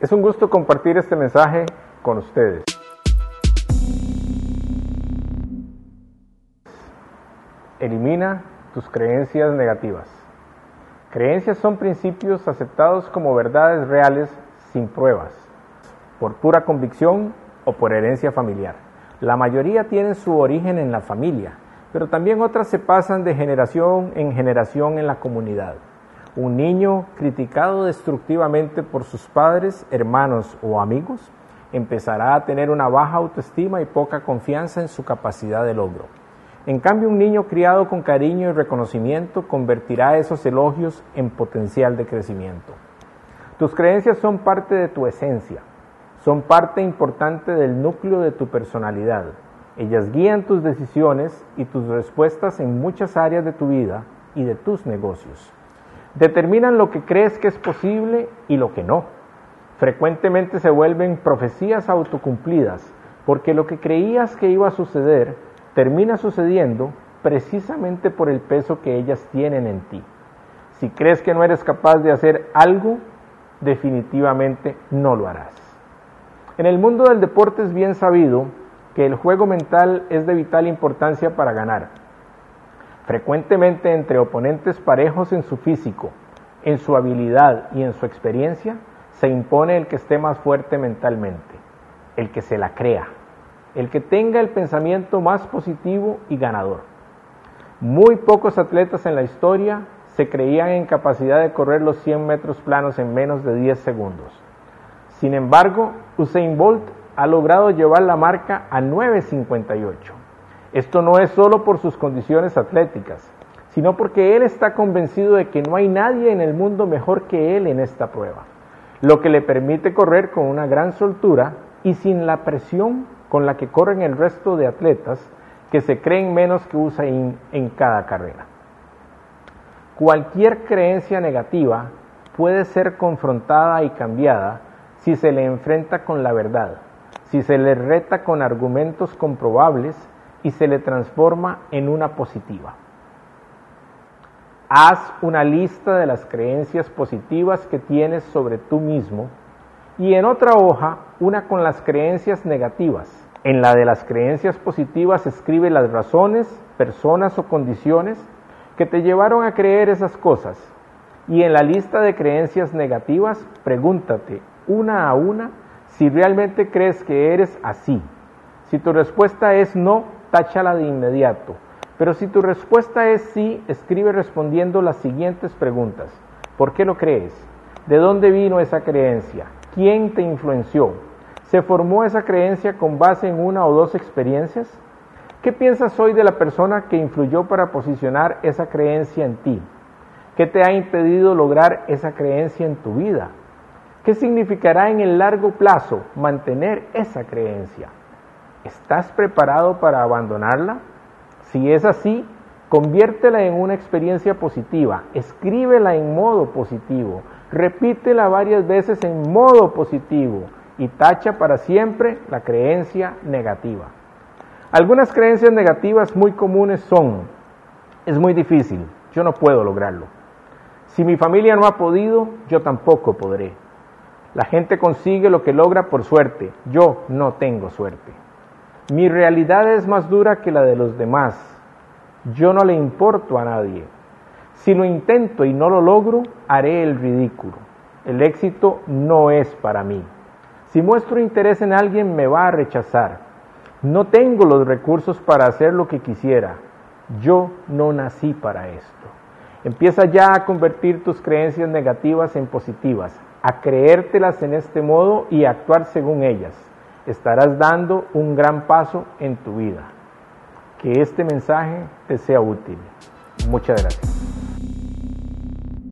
Es un gusto compartir este mensaje con ustedes. Elimina tus creencias negativas. Creencias son principios aceptados como verdades reales sin pruebas, por pura convicción o por herencia familiar. La mayoría tienen su origen en la familia, pero también otras se pasan de generación en la comunidad. Un niño criticado destructivamente por sus padres, hermanos o amigos empezará a tener una baja autoestima y poca confianza en su capacidad de logro. En cambio, un niño criado con cariño y reconocimiento convertirá esos elogios en potencial de crecimiento. Tus creencias son parte de tu esencia, son parte importante del núcleo de tu personalidad. Ellas guían tus decisiones y tus respuestas en muchas áreas de tu vida y de tus negocios. Determinan lo que crees que es posible y lo que no. Frecuentemente se vuelven profecías autocumplidas, porque lo que creías que iba a suceder termina sucediendo precisamente por el peso que ellas tienen en ti. Si crees que no eres capaz de hacer algo, definitivamente no lo harás. En el mundo del deporte es bien sabido que el juego mental es de vital importancia para ganar. Frecuentemente entre oponentes parejos en su físico, en su habilidad y en su experiencia, se impone el que esté más fuerte mentalmente, el que se la crea, el que tenga el pensamiento más positivo y ganador. Muy pocos atletas en la historia se creían en capacidad de correr los 100 metros planos en menos de 10 segundos. Sin embargo, Usain Bolt ha logrado llevar la marca a 9:58. Esto no es solo por sus condiciones atléticas, sino porque él está convencido de que no hay nadie en el mundo mejor que él en esta prueba, lo que le permite correr con una gran soltura y sin la presión con la que corren el resto de atletas que se creen menos que Usain en cada carrera. Cualquier creencia negativa puede ser confrontada y cambiada si se le enfrenta con la verdad, si se le reta con argumentos comprobables y se le transforma en una positiva. Haz una lista de las creencias positivas que tienes sobre tú mismo y en otra hoja una con las creencias negativas. En la de las creencias positivas escribe las razones, personas o condiciones que te llevaron a creer esas cosas. Y en la lista de creencias negativas, pregúntate una a una si realmente crees que eres así. Si tu respuesta es no, táchala de inmediato. Pero si tu respuesta es sí, escribe respondiendo las siguientes preguntas. ¿Por qué lo crees? ¿De dónde vino esa creencia? ¿Quién te influenció? ¿Se formó esa creencia con base en una o dos experiencias? ¿Qué piensas hoy de la persona que influyó para posicionar esa creencia en ti? ¿Qué te ha impedido lograr esa creencia en tu vida? ¿Qué significará en el largo plazo mantener esa creencia? ¿Estás preparado para abandonarla? Si es así, conviértela en una experiencia positiva, escríbela en modo positivo, repítela varias veces en modo positivo y tacha para siempre la creencia negativa. Algunas creencias negativas muy comunes son: es muy difícil, yo no puedo lograrlo. Si mi familia no ha podido, yo tampoco podré. La gente consigue lo que logra por suerte, yo no tengo suerte. Mi realidad es más dura que la de los demás. Yo no le importo a nadie. Si lo intento y no lo logro, haré el ridículo. El éxito no es para mí. Si muestro interés en alguien, me va a rechazar. No tengo los recursos para hacer lo que quisiera. Yo no nací para esto. Empieza ya a convertir tus creencias negativas en positivas, a creértelas en este modo y a actuar según ellas. Estarás dando un gran paso en tu vida. Que este mensaje te sea útil. Muchas gracias.